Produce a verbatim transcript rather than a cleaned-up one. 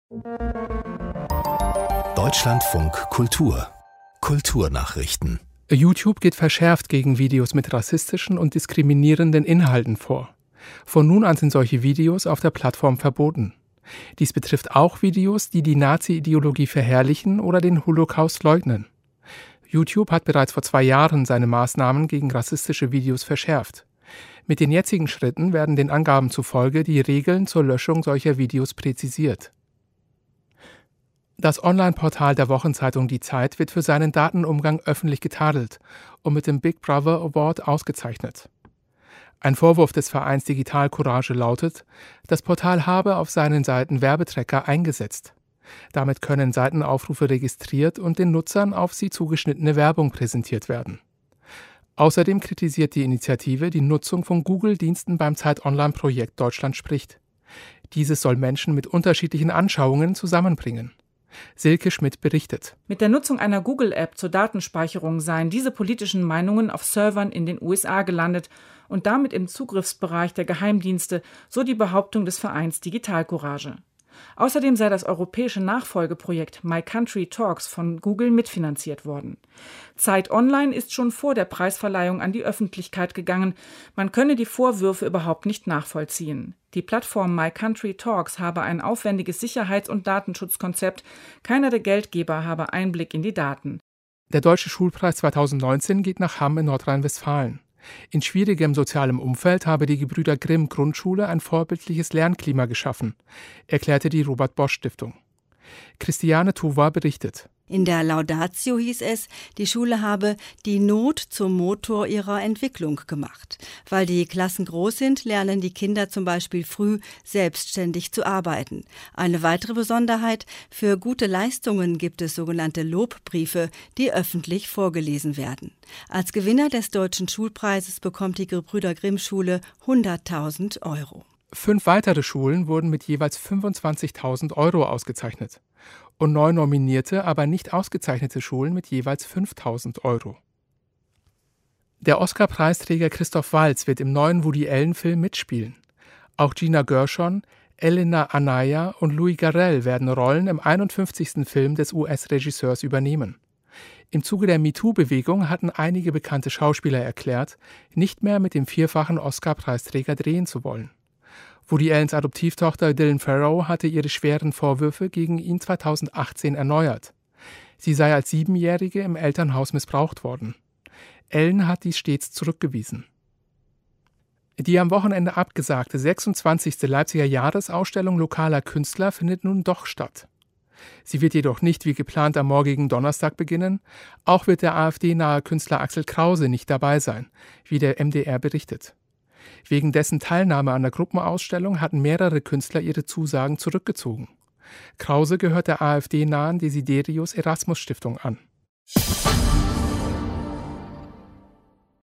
Deutschlandfunk Kultur Kulturnachrichten. YouTube geht verschärft gegen Videos mit rassistischen und diskriminierenden Inhalten vor. Von nun an sind solche Videos auf der Plattform verboten. Dies betrifft auch Videos, die die Nazi-Ideologie verherrlichen oder den Holocaust leugnen. YouTube hat bereits vor zwei Jahren seine Maßnahmen gegen rassistische Videos verschärft. Mit den jetzigen Schritten werden den Angaben zufolge die Regeln zur Löschung solcher Videos präzisiert. Das Online-Portal der Wochenzeitung Die Zeit wird für seinen Datenumgang öffentlich getadelt und mit dem Big Brother Award ausgezeichnet. Ein Vorwurf des Vereins Digital Courage lautet, das Portal habe auf seinen Seiten Werbetrecker eingesetzt. Damit können Seitenaufrufe registriert und den Nutzern auf sie zugeschnittene Werbung präsentiert werden. Außerdem kritisiert die Initiative die Nutzung von Google-Diensten beim Zeit-Online-Projekt Deutschland spricht. Dieses soll Menschen mit unterschiedlichen Anschauungen zusammenbringen. Silke Schmidt berichtet. Mit der Nutzung einer Google-App zur Datenspeicherung seien diese politischen Meinungen auf Servern in den U S A gelandet und damit im Zugriffsbereich der Geheimdienste, so die Behauptung des Vereins Digital Courage. Außerdem sei das europäische Nachfolgeprojekt My Country Talks von Google mitfinanziert worden. Zeit Online ist schon vor der Preisverleihung an die Öffentlichkeit gegangen. Man könne die Vorwürfe überhaupt nicht nachvollziehen. Die Plattform My Country Talks habe ein aufwendiges Sicherheits- und Datenschutzkonzept. Keiner der Geldgeber habe Einblick in die Daten. Der Deutsche Schulpreis zweitausendneunzehn geht nach Hamm in Nordrhein-Westfalen. In schwierigem sozialem Umfeld habe die Gebrüder Grimm Grundschule ein vorbildliches Lernklima geschaffen, erklärte die Robert-Bosch-Stiftung. Christiane Tuva berichtet. In der Laudatio hieß es, die Schule habe die Not zum Motor ihrer Entwicklung gemacht. Weil die Klassen groß sind, lernen die Kinder zum Beispiel früh selbstständig zu arbeiten. Eine weitere Besonderheit, für gute Leistungen gibt es sogenannte Lobbriefe, die öffentlich vorgelesen werden. Als Gewinner des Deutschen Schulpreises bekommt die Gebrüder Grimm Schule hunderttausend Euro. Fünf weitere Schulen wurden mit jeweils fünfundzwanzigtausend Euro ausgezeichnet und neun nominierte, aber nicht ausgezeichnete Schulen mit jeweils fünftausend Euro. Der Oscar-Preisträger Christoph Waltz wird im neuen Woody-Allen-Film mitspielen. Auch Gina Gershon, Elena Anaya und Louis Garrel werden Rollen im einundfünfzigsten Film des U S-Regisseurs übernehmen. Im Zuge der MeToo-Bewegung hatten einige bekannte Schauspieler erklärt, nicht mehr mit dem vierfachen Oscar-Preisträger drehen zu wollen. Woody Allens Adoptivtochter Dylan Farrow hatte ihre schweren Vorwürfe gegen ihn zweitausendachtzehn erneuert. Sie sei als Siebenjährige im Elternhaus missbraucht worden. Allen hat dies stets zurückgewiesen. Die am Wochenende abgesagte sechsundzwanzigste Leipziger Jahresausstellung lokaler Künstler findet nun doch statt. Sie wird jedoch nicht wie geplant am morgigen Donnerstag beginnen. Auch wird der AfD-nahe Künstler Axel Krause nicht dabei sein, wie der M D R berichtet. Wegen dessen Teilnahme an der Gruppenausstellung hatten mehrere Künstler ihre Zusagen zurückgezogen. Krause gehört der AfD-nahen Desiderius Erasmus Stiftung an.